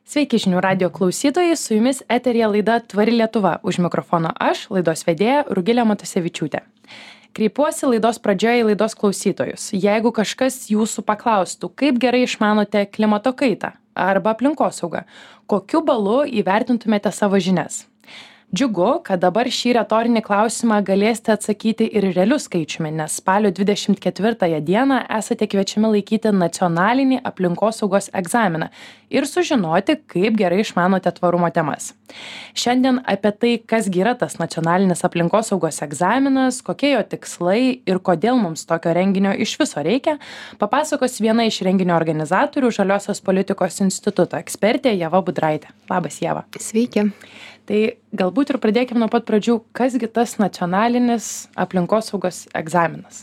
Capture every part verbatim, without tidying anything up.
Sveiki žinių radio klausytojai, su jumis eteryje laida Tvari Lietuva. Už mikrofono aš, laidos vedėja Rugilė Matusevičiūtė. Kreipiuosi laidos pradžioje į laidos klausytojus. Jeigu kažkas jūsų paklaustų, kaip gerai išmanote klimato kaitą arba aplinkosaugą, kokiu balu įvertintumėte savo žinias? Džiugu, kad dabar šį retorinį klausimą galėsite atsakyti ir realiu skaičiumi, nes spalio dvidešimt ketvirtąją dieną esate kviečiami laikyti nacionalinį aplinkosaugos egzaminą ir sužinoti, kaip gerai išmanote tvarumo temas. Šiandien apie tai, kas gi yra tas nacionalinis aplinkosaugos egzaminas, kokie jo tikslai ir kodėl mums tokio renginio iš viso reikia, papasakos viena iš renginio organizatorių Žaliosios politikos instituto ekspertė Ieva Budraitė. Labas, Ieva. Sveiki. Tai galbūt ir pradėkime nuo pat pradžių, kasgi tas nacionalinis aplinkosaugos egzaminas?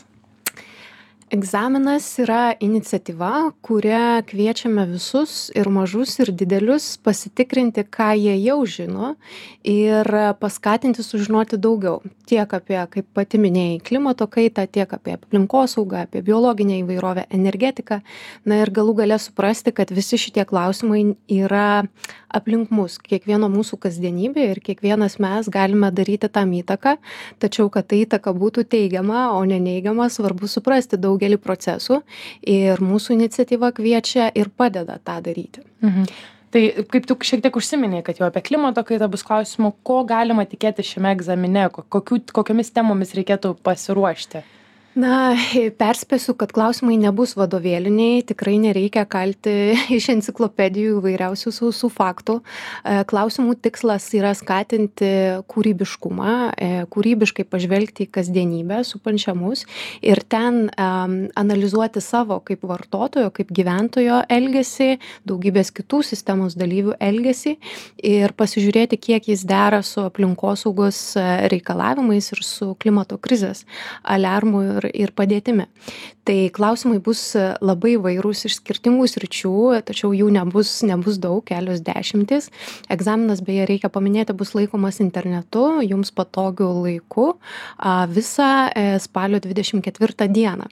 Egzaminas yra iniciatyva, kuria kviečiame visus ir mažus ir didelius pasitikrinti, ką jie jau žino ir paskatinti sužinoti daugiau. Tiek apie, kaip pati minėjai, klimato kaitą, tiek apie aplinkosaugą, apie biologinę įvairovę, energetiką. Na ir galų gale suprasti, kad visi šitie klausimai yra aplink mus, kiekvieno mūsų kasdienybė ir kiekvienas mes galime daryti tam įtaką, tačiau kad ta įtaka būtų teigiama, o ne neigiama, svarbu suprasti daugelį procesų ir mūsų iniciatyva kviečia ir padeda tą daryti. Mhm. Tai kaip tu šiek tiek užsiminei, kad jau apie klimato kaitą bus klausimų, ko galima tikėti šiame egzamine, kokiu, kokiomis temomis reikėtų pasiruošti? Na, perspėsiu, kad klausimai nebus vadovėliniai, tikrai nereikia kalti iš enciklopedijų įvairiausių sausų faktų. Klausimų tikslas yra skatinti kūrybiškumą, kūrybiškai pažvelgti į kasdienybę supančią mus ir ten um, analizuoti savo kaip vartotojo, kaip gyventojo elgesį, daugybės kitų sistemos dalyvių elgesį ir pasižiūrėti, kiek jis dera su aplinkosaugos reikalavimais ir su klimato krizės aliarmu ir ir padėtimi. Tai klausimai bus labai įvairūs iš skirtingų sričių, tačiau jų nebus, nebus daug, kelios dešimtys. Egzaminas, beje, reikia paminėti, bus laikomas internetu, jums patogiu laiku, visą spalio dvidešimt ketvirtą dieną.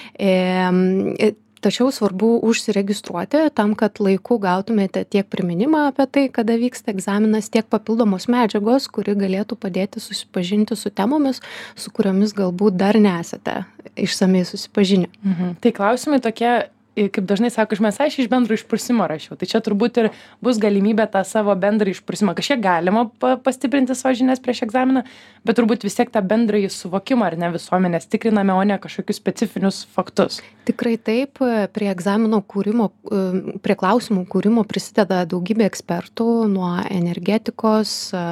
E, Tačiau svarbu užsiregistruoti tam, kad laiku gautumėte tiek priminimą apie tai, kada vyksta egzaminas, tiek papildomos medžiagos, kuri galėtų padėti susipažinti su temomis, su kuriomis galbūt dar nesate išsamiai susipažinę. Mhm. Tai klausimai tokie, kaip dažnai sako, mes aš iš bendro išprusimo rašiau. Tai čia turbūt ir bus galimybė tą savo bendrą išprusimą. Kažkiek galima pastiprinti savo žinias prieš egzaminą, bet turbūt vis tiek tą bendrąjį suvokimą ar ne visuomenės tikriname, o ne kažkokius specifinius faktus. Tikrai taip, prie egzamino kūrimo, prie klausimų kūrimo prisideda daugybė ekspertų nuo energetikos,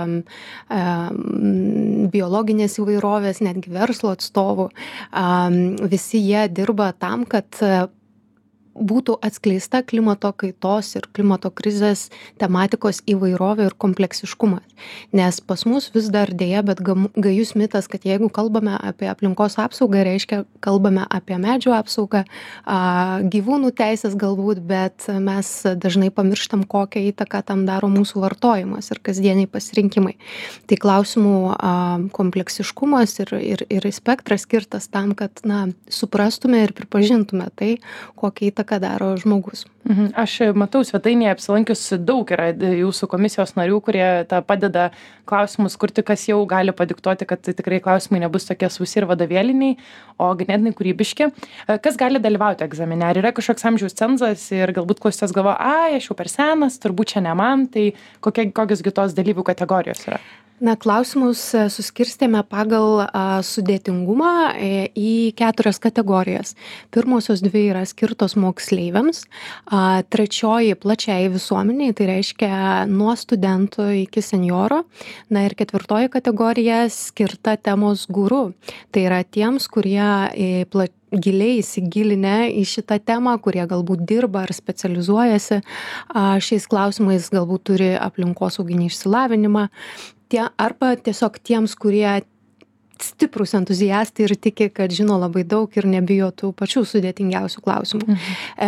biologinės įvairovės, netgi verslo atstovų. Visi jie dirba tam, kad būtų atskleista klimato kaitos ir klimato krizės tematikos įvairovė ir kompleksiškumas. Nes pas mus vis dar dėja, bet gajus mitas, kad jeigu kalbame apie aplinkos apsaugą, reiškia kalbame apie medžių apsaugą, gyvūnų teisės galbūt, bet mes dažnai pamirštam, kokią įtaką tam daro mūsų vartojimas ir kasdieniai pasirinkimai. Tai klausimų kompleksiškumas ir, ir, ir spektras skirtas tam, kad na, suprastume ir pripažintume tai, kokią įtaką ką daro žmogus. Mhm. Aš matau svetainėje apsilankius daug yra jūsų komisijos narių, kurie tą padeda klausimus kurti, kas jau gali padiktuoti, kad tikrai klausimai nebus tokie sausi ir vadovėliniai, o ganėtinai kūrybiški. Kas gali dalyvauti egzamine? Ar yra kažkoks amžiaus cenzas ir galbūt klausytojas galvoja, ai, aš jau per senas, turbūt čia ne man, tai kokie, kokios kitos dalyvių kategorijos yra? Na, klausimus suskirstėme pagal a, sudėtingumą e, į keturias kategorijas. Pirmosios dvi yra skirtos moksleiviams, a, trečioji plačiai visuomeniai, tai reiškia nuo studento iki senjoro. Na ir ketvirtoji kategorija skirta temos guru. Tai yra tiems, kurie e, pla, giliai įsigilinę į šitą temą, kurie galbūt dirba ar specializuojasi a, šiais klausimais, galbūt turi aplinkosauginį išsilavinimą. Tie, arba tiesiog tiems, kurie stiprūs entuziastai ir tiki, kad žino labai daug ir nebijo tų pačių sudėtingiausių klausimų. Mhm. E,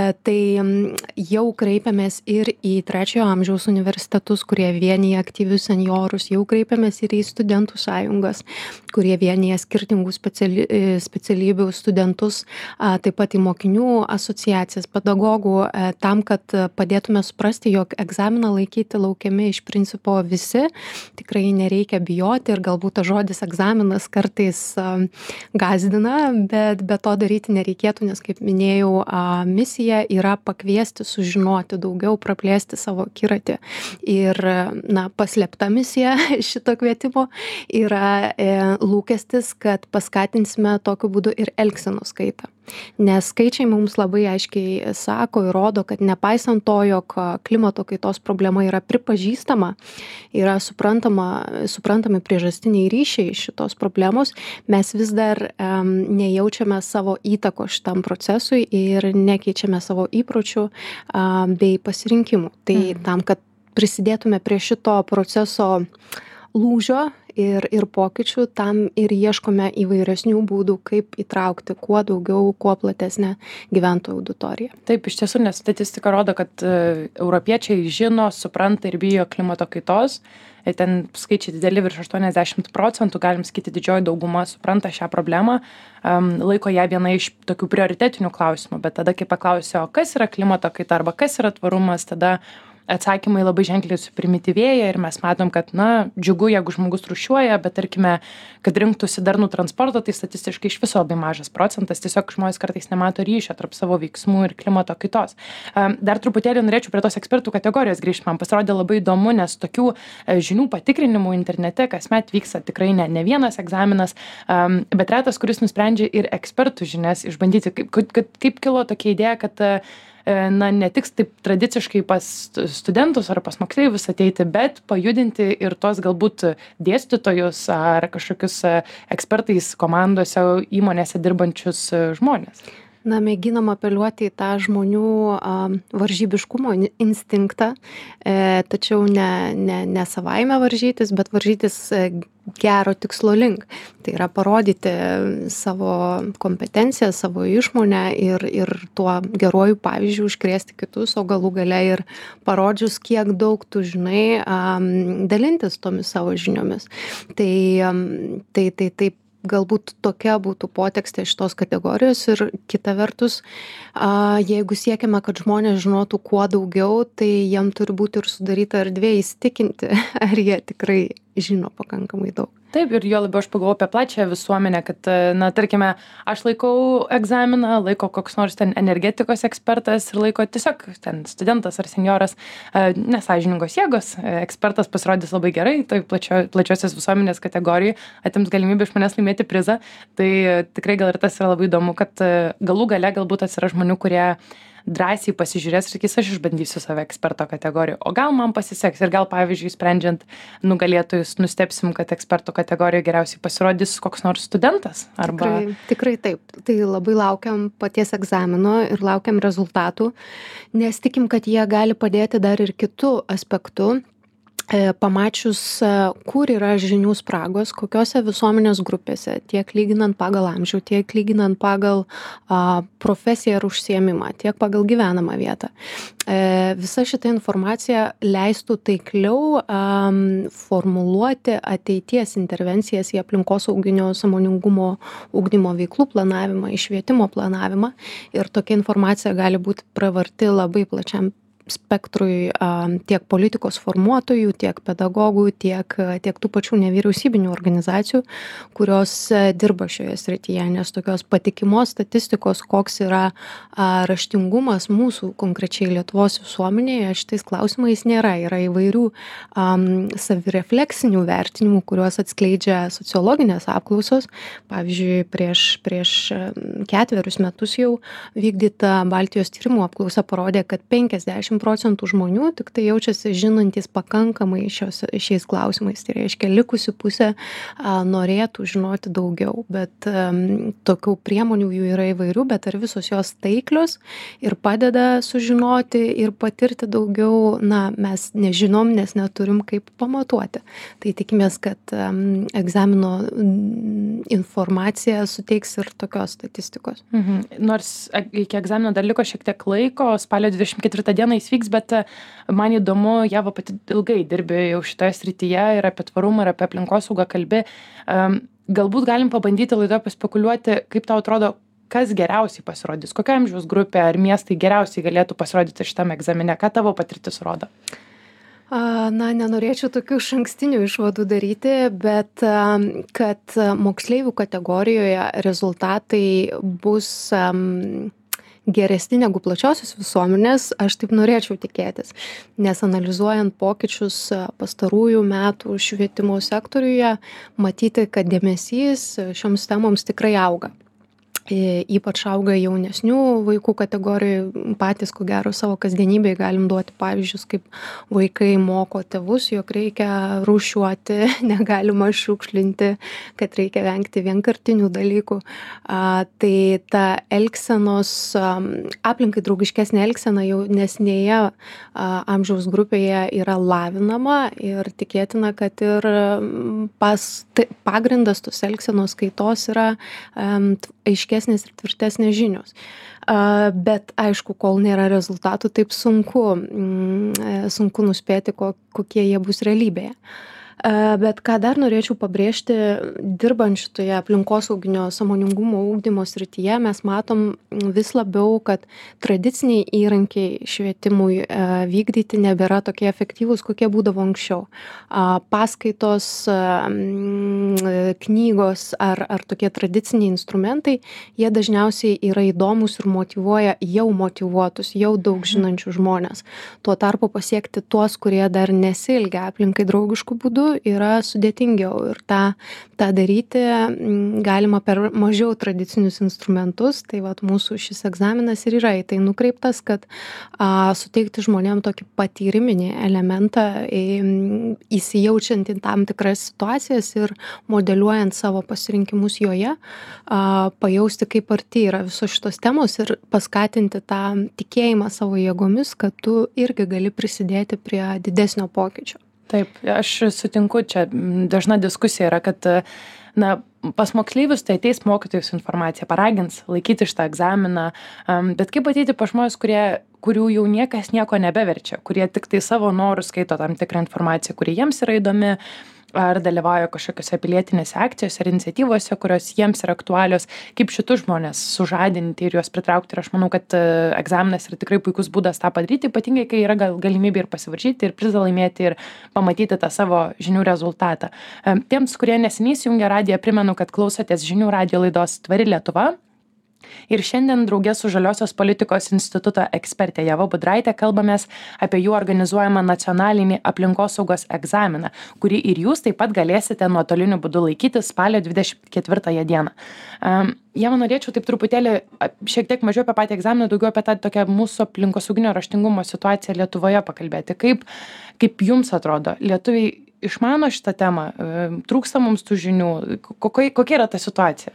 tai jau kreipiamės ir į trečiojo amžiaus universitetus, kurie vienyje aktyvius seniorus, jau kreipiamės ir į studentų sąjungas, kurie vienyje skirtingų speciali, specialybių studentus, a, taip pat į mokinių asociacijas, pedagogų, a, tam, kad padėtume suprasti, jog egzaminą laikyti laukiami iš principo visi, tikrai nereikia bijoti ir galbūt tas žodis egzaminas kartais a, gazdina, bet be to daryti nereikėtų, nes, kaip minėjau, a, misija yra pakviesti, sužinoti daugiau, praplėsti savo akiratį. Ir, na, paslėpta misija šito kvietimo yra e, lūkestis, kad paskatinsime tokiu būdu ir elgsenos kaitą. Nes skaičiai mums labai aiškiai sako ir rodo, kad nepaisant to, jog klimato kaitos problema yra pripažįstama, yra suprantama, suprantami priežastiniai ryšiai šitos problemos, mes vis dar um, nejaučiame savo įtako šitam procesui ir nekeičiame savo įpročių um, bei pasirinkimų. Tai mm. tam, kad prisidėtume prie šito proceso lūžio ir, ir pokyčių, tam ir ieškome įvairesnių būdų, kaip įtraukti kuo daugiau, kuo platesnę gyventojų auditoriją. Taip, iš tiesų, nes statistika rodo, kad uh, europiečiai žino, supranta ir bijo klimato kaitos. Ir ten skaičiai dideli, virš aštuoniasdešimt procentų, galim sakyti, didžioji dauguma supranta šią problemą, um, laiko ją viena iš tokių prioritetinių klausimų. Bet tada, kai paklausė, o kas yra klimato kaita arba kas yra tvarumas, tada atsakymai labai ženkliai suprimityvėja ir mes matom, kad, na, džiugu, jeigu žmogus rūšiuoja, bet tarkime, kad rinktųsi darnų transportą, tai statistiškai iš viso labai mažas procentas, tiesiog žmonės kartais nemato ryšio tarp savo veiksmų ir klimato kaitos. Dar truputėlį norėčiau prie tos ekspertų kategorijos grįžti, man pasirodė labai įdomu, nes tokių žinių patikrinimų internete kasmet vyksta tikrai ne, ne vienas egzaminas, bet retas, kuris nusprendžia ir ekspertų žinias išbandyti. Kaip, kaip, kaip kilo tokia idėja, kad na, ne tik taip tradiciškai pas studentus ar pas moksleivius ateiti, bet pajudinti ir tos galbūt dėstytojus ar kažkokius ekspertais komandose, įmonėse dirbančius žmonės. Na, mėginam apeliuoti į tą žmonių a, varžybiškumo instinktą, e, tačiau ne, ne, ne savaime varžytis, bet varžytis gero tikslo link. Tai yra parodyti savo kompetenciją, savo išmonę ir, ir tuo geruoju pavyzdžiu užkrėsti kitus, o galų gale ir parodžius, kiek daug tu žinai, a, dalintis tomis savo žiniomis. Tai, a, tai, tai taip. Galbūt tokia būtų potekstė šitos kategorijos ir kita vertus, a, jeigu siekiame, kad žmonės žinotų kuo daugiau, tai jiem turi būti ir sudaryta erdvė įsitikinti, ar jie tikrai žino pakankamai daug. Taip, ir jo labiau aš pagalvoju apie plačią visuomenę, kad, na, tarkime, aš laikau egzaminą, laiko koks nors ten energetikos ekspertas ir laiko tiesiog ten studentas ar senjoras, nesąžiningos jėgos, ekspertas pasirodys labai gerai, tai plačio, plačiosios visuomenės kategorijai atims galimybę iš manęs laimėti prizą, tai tikrai gal ir tas yra labai įdomu, kad galų gale galbūt atsiras žmonių, kurie drąsiai pasižiūrės ir sakys, aš išbandysiu save eksperto kategoriją. O gal man pasiseks ir gal, pavyzdžiui, sprendžiant nugalėtojus, nustebsim, kad eksperto kategorijoje geriausiai pasirodys koks nors studentas? Arba... Tikrai, tikrai taip. Tai labai laukiam paties egzamino ir laukiam rezultatų, nes tikim, kad jie gali padėti dar ir kitų aspektų. Pamačius, kur yra žinių spragos, kokiose visuomenės grupėse, tiek lyginant pagal amžių, tiek lyginant pagal a, profesiją ir užsiėmimą, tiek pagal gyvenamą vietą. E, visa šita informacija leistų taikliau a, formuluoti ateities intervencijas į aplinkosauginio sąmoningumo ugdymo veiklų planavimą, į švietimo planavimą ir tokia informacija gali būti pravarti labai plačiam spektrui a, tiek politikos formuotojų, tiek pedagogų, tiek, tiek tų pačių nevyriausybinių organizacijų, kurios a, dirba šioje srityje, nes tokios patikimos statistikos, koks yra a, raštingumas mūsų konkrečiai Lietuvos visuomenėje, šitais klausimais nėra. Yra įvairių a, savirefleksinių vertinimų, kuriuos atskleidžia sociologinės apklausos. Pavyzdžiui, prieš, prieš ketverius metus jau vykdyta Baltijos tyrimų apklausa parodė, kad penkiasdešimt penkiasdešimt procentų žmonių tik tai jaučiasi žinantys pakankamai šios, šiais klausimais. Tai reiškia, likusi pusė a, norėtų žinoti daugiau, bet a, tokių priemonių jų yra įvairių, bet ar visos jos taiklios ir padeda sužinoti ir patirti daugiau, na, mes nežinom, nes neturim kaip pamatuoti. Tai tikimės, kad a, egzamino informacija suteiks ir tokios statistikos. Mhm. Nors iki egzamino dar liko šiek tiek laiko, spalio dvidešimt ketvirtą dieną jis vyks, bet man įdomu, Ieva pati ilgai dirbi jau šitoje srityje ir apie tvarumą, ir apie aplinkosaugą kalbi. Galbūt galim pabandyti laidoje paspekuliuoti, kaip tau atrodo, kas geriausiai pasirodys, kokia amžiaus grupė ar miestai geriausiai galėtų pasirodyti šitame egzamine, ką tavo patirtis rodo? Na, nenorėčiau tokių išankstinių išvadų daryti, bet kad moksleivių kategorijoje rezultatai bus geresni negu plačiosios visuomenės, aš taip norėčiau tikėtis, nes analizuojant pokyčius pastarųjų metų švietimo sektoriuje, matyti, kad dėmesys šioms temoms tikrai auga. Ypač auga jaunesnių vaikų kategorijų, patys, ko gero, savo kasdienybėje galim duoti pavyzdžius, kaip vaikai moko tėvus, jog reikia rūšiuoti, negalima šiukšlinti, kad reikia vengti vienkartinių dalykų. A, tai ta elgsenos, a, aplinkai draugiškesnė elgsena jaunesnėje amžiaus grupėje yra lavinama ir tikėtina, kad ir pas, tai, pagrindas tos elgsenos kaitos yra um, aiškesnės ir tvirtesnės žinios. Bet aišku, kol nėra rezultatų, taip sunku, sunku nuspėti, kokie jie bus realybėje. Bet ką dar norėčiau pabrėžti, dirbant šitoje aplinkosauginio sąmoningumo ugdymo srityje, mes matom vis labiau, kad tradiciniai įrankiai švietimui vykdyti nebėra tokie efektyvūs, kokie būdavo anksčiau. Paskaitos, knygos ar, ar tokie tradiciniai instrumentai, jie dažniausiai yra įdomus ir motyvuoja jau motyvuotus, jau daug žinančių žmonės. Tuo tarpu pasiekti tuos, kurie dar nesiilgia aplinkai draugiškų būdų, yra sudėtingiau ir tą, tą daryti galima per mažiau tradicinius instrumentus. Tai vat, mūsų šis egzaminas ir yra į tai nukreiptas, kad a, suteikti žmonėm tokį patyriminį elementą, į, įsijaučiant į tam tikras situacijas ir modeliuojant savo pasirinkimus joje, a, pajausti, kaip arti yra visos šitos temos ir paskatinti tą tikėjimą savo jėgomis, kad tu irgi gali prisidėti prie didesnio pokyčio. Taip, aš sutinku, čia dažna diskusija yra, kad na, pas moksleivius tai ateis mokytojus informacija, paragins laikyti šitą egzaminą, bet kaip ateiti pas žmonės, kurie, kurių jau niekas nieko nebeverčia, kurie tik tai savo norų skaito tam tikrą informaciją, kuri jiems yra įdomi, ar dalyvauja kažkokiose pilietinėse akcijose ar iniciatyvose, kurios jiems yra aktualios, kaip šitus žmonės sužadinti ir juos pritraukti. Ir aš manau, kad egzaminas yra tikrai puikus būdas tą padaryti, ypatingai, kai yra gal galimybė ir pasivaržyti, ir prizą laimėti, ir pamatyti tą savo žinių rezultatą. Tiems, kurie neseniai įsijungė radiją, primenu, kad klausotės žinių radijo laidos Tvari Lietuva. Ir šiandien draugė su Žaliosios politikos instituto ekspertė Ieva Budraitė kalbamės apie jų organizuojamą nacionalinį aplinkosaugos egzaminą, kurį ir jūs taip pat galėsite nuotoliniu būdu laikyti spalio dvidešimt ketvirtąją dieną. Um, Ieva, norėčiau taip truputėlį šiek tiek mažiau apie patį egzaminą, daugiau apie tą tokią mūsų aplinkosauginio raštingumo situaciją Lietuvoje pakalbėti. Kaip, kaip jums atrodo, lietuviai išmano šitą temą, trūksta mums tų žinių, kokia, kokia yra ta situacija?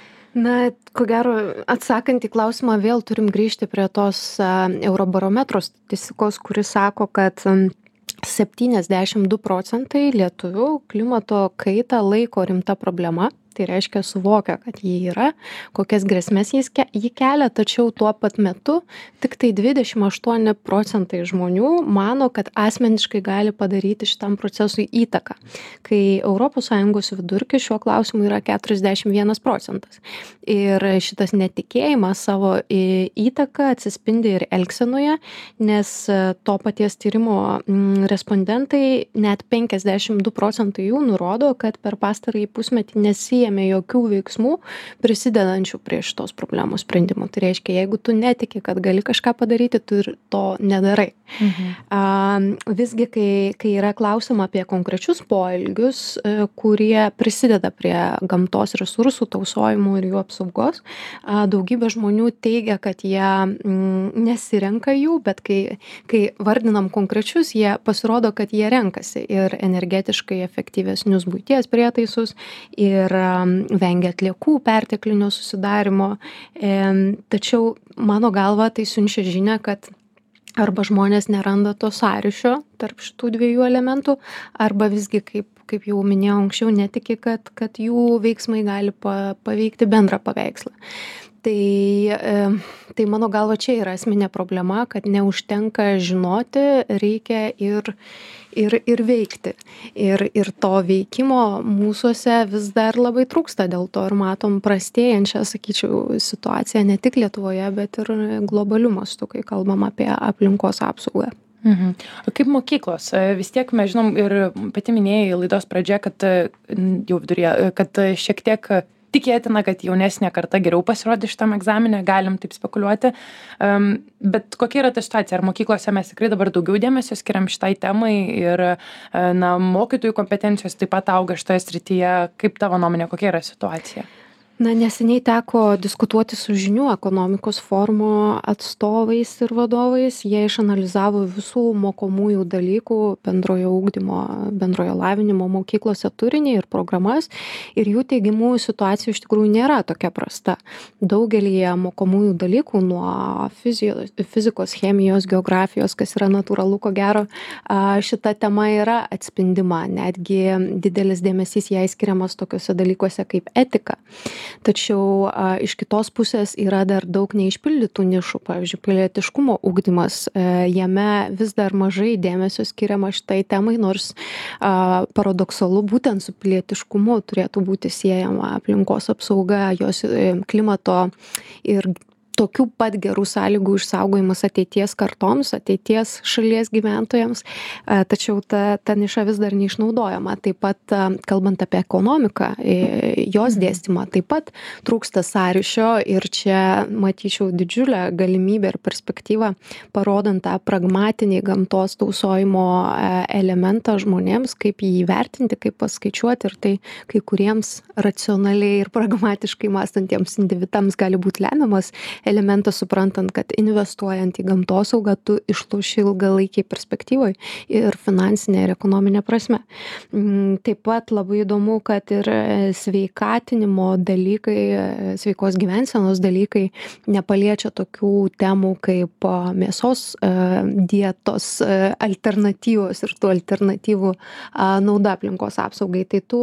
Na, ko gero, atsakant į klausimą, vėl turim grįžti prie tos uh, Eurobarometro statistikos, kuris sako, kad um, septyniasdešimt du procentai lietuvių klimato kaitą laiko rimta problema. Tai reiškia suvokia, kad jį yra, kokias grėsmes jis ke, jį kelia, tačiau tuo pat metu tik tai dvidešimt aštuoni procentai žmonių mano, kad asmeniškai gali padaryti šitam procesui įtaką. Kai Europos Sąjungos vidurkis šiuo klausimu yra keturiasdešimt vienas procentas. Ir šitas netikėjimas savo įtaką atsispindi ir elgsenoje, nes to paties tyrimo respondentai net penkiasdešimt du procentai jų nurodo, kad per pastarąjį pusmetį nesiėmė nesijėmė jokių veiksmų prisidedančių prie šitos problemos sprendimo. Tai reiškia, jeigu tu netiki, kad gali kažką padaryti, tu ir to nedarai. Mhm. A, visgi, kai, kai yra klausima apie konkrečius poelgius, kurie prisideda prie gamtos resursų tausojimo ir jų apsaugos, a, daugybė žmonių teigia, kad jie mm, nesirenka jų, bet kai, kai vardinam konkrečius, jie pasirodo, kad jie renkasi ir energetiškai efektyvesnius buities prietaisus ir um, vengia atliekų perteklinio susidarimo. E, tačiau mano galva tai siunčia žinią, kad arba žmonės neranda to sąryšio tarp šitų dviejų elementų, arba visgi, kaip, kaip jau minėjau anksčiau, netiki, kad, kad jų veiksmai gali pa, paveikti bendrą paveikslą. Tai, e, tai mano galva čia yra esminė problema, kad neužtenka žinoti, reikia ir, ir, ir veikti. Ir, ir to veikimo mūsuose vis dar labai trūksta, dėl to ir matom prastėjančią, sakyčiau, situaciją ne tik Lietuvoje, bet ir globaliu mastu, kai kalbam apie aplinkos apsaugą. Mhm. O kaip mokyklos? Vis tiek mes žinom ir pati minėjai laidos pradžioje, kad jau viduryje, kad šiek tiek tikėtina, kad jaunesnė karta geriau pasirodė šitam egzaminė, galim taip spekuliuoti. Um, bet kokia yra ta situacija? Ar mokyklose mes tikrai dabar daugiau dėmesio skiriam šitai temai ir na, mokytojų kompetencijos taip pat auga šitoje srityje? Kaip tavo nuomonė, kokia yra situacija? Na, neseniai teko diskutuoti su žinių ekonomikos forumo atstovais ir vadovais. Jie išanalizavo visų mokomųjų dalykų bendrojo ugdymo, bendrojo lavinimo mokyklose turinį ir programas. Ir jų teigimų situacija iš tikrųjų nėra tokia prasta. Daugelyje mokomųjų dalykų nuo fizijos, fizikos, chemijos, geografijos, kas yra natūralu, ko gero, šita tema yra atspindima. Netgi didelis dėmesys jai skiriamas tokiuose dalykuose kaip etika. Tačiau a, iš kitos pusės yra dar daug neišpildytų nišų, pavyzdžiui, pilietiškumo ugdymas, e, jame vis dar mažai dėmesio skiriama šitai temai, nors a, paradoksalu būtent su pilietiškumu turėtų būti siejama aplinkos apsauga, jos e, klimato ir tokių pat gerų sąlygų išsaugojimas ateities kartoms, ateities šalies gyventojams, tačiau ta, ta niša vis dar neišnaudojama. Taip pat, kalbant apie ekonomiką, jos dėstymą, taip pat trūksta sąryšio ir čia matyčiau didžiulę galimybę ir perspektyvą, parodant tą pragmatinį gamtos tausojimo elementą žmonėms, kaip jį įvertinti, kaip paskaičiuoti, ir tai kai kuriems racionaliai ir pragmatiškai mąstantiems individams gali būti lemiamas elementas, suprantant, kad investuojant į gamtosaugą tu išloši ilgalaikiai perspektyvoj ir finansinė ir ekonominė prasme. Taip pat labai įdomu, kad ir sveikatinimo dalykai, sveikos gyvensenos dalykai nepaliečia tokių temų kaip mėsos dietos alternatyvos ir tų alternatyvų nauda aplinkos apsaugai. Tai tų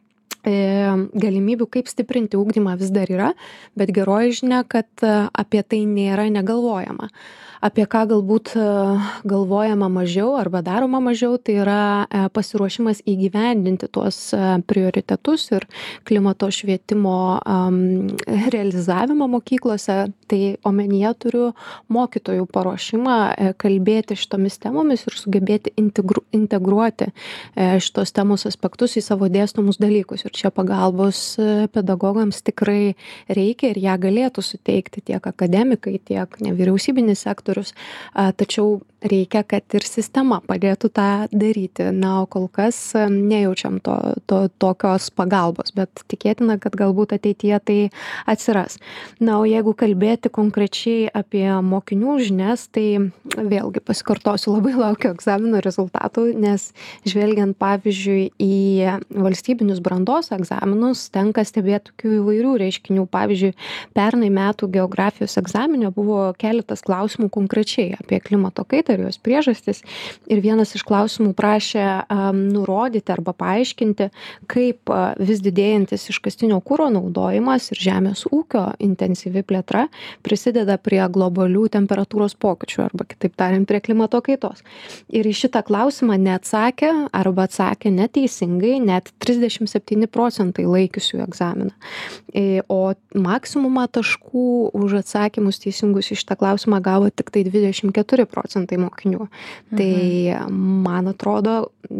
galimybių, kaip stiprinti ugdymą, vis dar yra, bet geroji žinia, kad apie tai nėra negalvojama. Apie ką galbūt galvojama mažiau arba daroma mažiau, tai yra pasiruošimas įgyvendinti tuos prioritetus ir klimato švietimo um, realizavimą mokyklose. Tai omenyje turiu mokytojų paruošimą kalbėti šitomis temomis ir sugebėti integru, integruoti šitos temos aspektus į savo dėstomus dalykus. Ir čia pagalbos pedagogams tikrai reikia ir ją galėtų suteikti tiek akademikai, tiek nevyriausybinis sektorius. Tačiau reikia, kad ir sistema padėtų tą daryti. Na, o kol kas nejaučiam to, to, tokios pagalbos, bet tikėtina, kad galbūt ateityje tai atsiras. Na, o jeigu kalbėti konkrečiai apie mokinių žinias, tai vėlgi pasikartosiu, labai laukiu egzamino rezultatų, nes žvelgiant pavyzdžiui į valstybinius brandos egzaminus, tenka stebėti tokių įvairių reiškinių. Pavyzdžiui, pernai metų geografijos egzamine buvo keletas klausimų konkrečiai apie klimato kaitą ir jos priežastis. Ir vienas iš klausimų prašė um, nurodyti arba paaiškinti, kaip uh, vis didėjantis iškastinio kuro naudojimas ir žemės ūkio intensyvi plėtra prisideda prie globalių temperatūros pokyčių arba, kitaip tariant, prie klimato kaitos. Ir į šitą klausimą neatsakė arba atsakė neteisingai net trisdešimt septyni procentai laikiusių egzaminą. E, o maksimumą taškų už atsakymus teisingus į šitą klausimą gavo tik tai dvidešimt keturi procentai mokinių. Mhm. Tai man atrodo,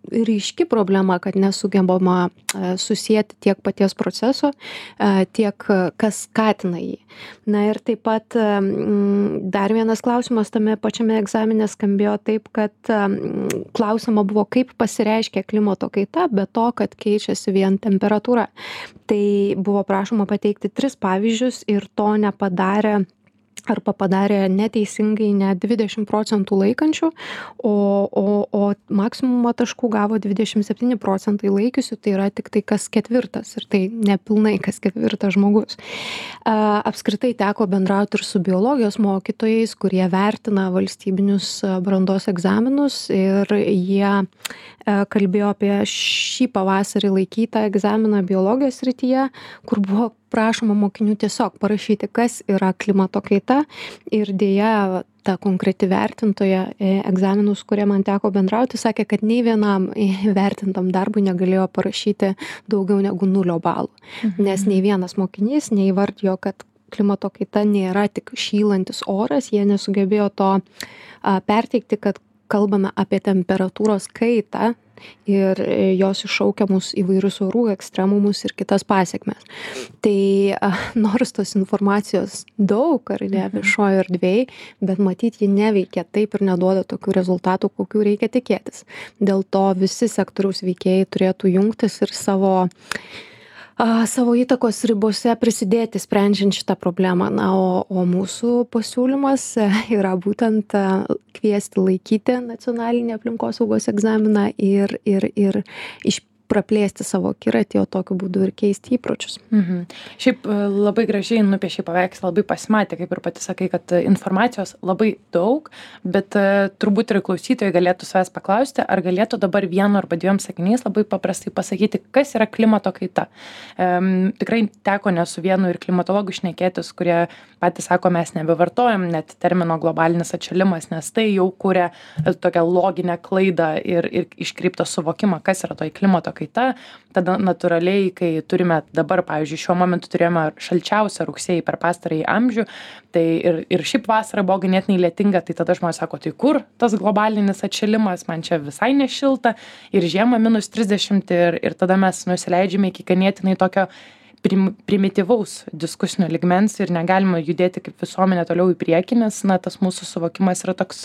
ryški problema, kad nesugebama susijęti tiek paties proceso, tiek kas skatina jį. Na ir taip pat dar vienas klausimas tame pačiame egzamine skambėjo taip, kad klausima buvo, kaip pasireiškia klimato kaita, be to, kad keičiasi vien temperatūra. Tai buvo prašoma pateikti tris pavyzdžius ir to nepadarė arba padarė neteisingai net dvidešimt procentų laikančių, o, o, o maksimumą taškų gavo dvidešimt septyni procentai laikiusių, tai yra tik tai kas ketvirtas ir tai nepilnai kas ketvirtas žmogus. Apskritai teko bendrauti ir su biologijos mokytojais, kurie vertina valstybinius brandos egzaminus ir jie kalbėjo apie šį pavasarį laikytą egzaminą biologijos srityje, kur buvo prašoma mokinių tiesiog parašyti, kas yra klimato kaita ir dėja ta konkreti vertintoja egzaminus, kurie man teko bendrauti, sakė, kad nei vienam vertintam darbui negalėjo parašyti daugiau negu nulio balų, mhm. nes nei vienas mokinys neįvardijo, kad klimato kaita nėra tik šylantis oras, jie nesugebėjo to a, perteikti, kad kalbame apie temperatūros kaitą ir jos iššaukiamus įvairius orų ekstremumus ir kitas pasekmes. Tai nors tos informacijos daug, ar ne, viešojo erdvėj, bet matyt, ji neveikia taip ir neduoda tokių rezultatų, kokių reikia tikėtis. Dėl to visi sektoriaus veikėjai turėtų jungtis ir savo savo įtakos ribose prisidėti sprendžiant šitą problemą. Na, o, o mūsų pasiūlymas yra būtent kviesti laikyti nacionalinį aplinkosaugos egzaminą ir, ir, ir iš praplėsti savo akiratį, o tokiu būdu ir keisti įpročius. Mhm. Šiaip labai gražiai nupiešei paveikslą, labai pasimatė, kaip ir pati sakai, kad informacijos labai daug, bet turbūt ir klausytojai galėtų savęs paklausti, ar galėtų dabar vienu arba dviem sakiniais labai paprastai pasakyti, kas yra klimato kaita. Um, tikrai teko ne su vienu ir klimatologų šnekėtis, kurie patys sako, mes nebevartojam net termino globalinis atšilimas, nes tai jau kuria tokią loginę klaidą ir, ir iškreiptą suvokimą, kas yra toj klimato kaita. Tada natūraliai, kai turime dabar, pavyzdžiui, šiuo momentu turėjome šalčiausią rugsėjį per pastarąjį amžių, tai ir, ir šiaip vasara buvo ganėtinai lietinga, tai tada žmonės sako, tai kur tas globalinis atšilimas, man čia visai nešilta, ir žiemą minus trisdešimt, ir, ir tada mes nusileidžiame iki ganėtinai tokio prim, primityvaus diskusinio ligmens ir negalima judėti kaip visuomenė toliau į priekį, nes na, tas mūsų suvokimas yra toks,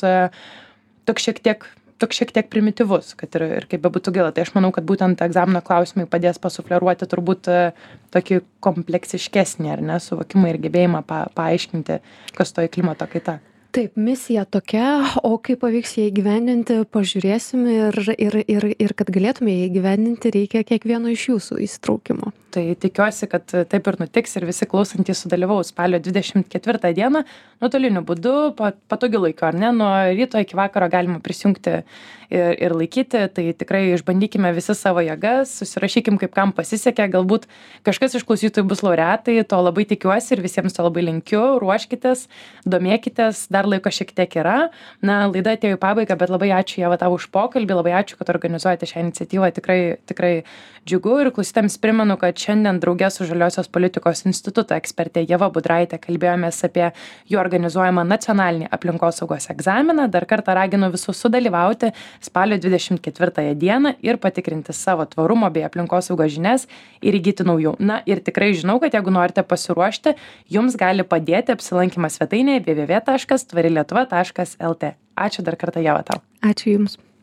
toks šiek tiek toks šiek tiek primityvus, kad ir, ir kaip bebūtų gaila. Tai aš manau, kad būtent egzamino klausimai padės pasufleruoti turbūt tokį kompleksiškesnį, ar ne, suvokimą ir gebėjimą pa, paaiškinti, kas toji klimato kaita. Taip, misija tokia, o kaip pavyks ją įgyvendinti, pažiūrėsim ir, ir, ir, ir kad galėtume ją įgyvendinti, reikia kiekvieno iš jūsų įsitraukimo. Tai tikiuosi, kad taip ir nutiks ir visi klausantys sudalyvaus spalio dvidešimt ketvirtą dieną nuotoliniu būdu, patogiu laiku, ar ne, nuo ryto iki vakaro galima prisijungti ir, ir laikyti, tai tikrai išbandykime visi savo jėgas, susirašykim, kaip kam pasisekė, galbūt kažkas iš klausytojų bus laureatai, to labai tikiuosi ir visiems to labai linkiu, ruoškitės, domėkitės, dar laiko šiek tiek yra. Na, laida atėjo į pabaigą, bet labai ačiū Ieva tau už pokalbį, labai ačiū, kad organizuojate šią iniciatyvą, tikrai, tikrai džiugu ir klausytams primenu, kad šiandien drauge su Žaliosios politikos instituto ekspertė Ieva Budraitė kalbėjomės apie jų organizuojamą nacionalinį aplinkosaugos egzaminą. Dar kartą raginu visus sudalyvauti spalio dvidešimt ketvirtąją dieną ir patikrinti savo tvarumo bei aplinkosaugos žinias ir įgyti naujų. Na ir tikrai žinau, kad jeigu norite pasiruošti, jums gali padėti apsilankymas svetainėje w w w taškas tvari lietuva taškas l t. Ačiū dar kartą, Ieva, tau. Ačiū Jums.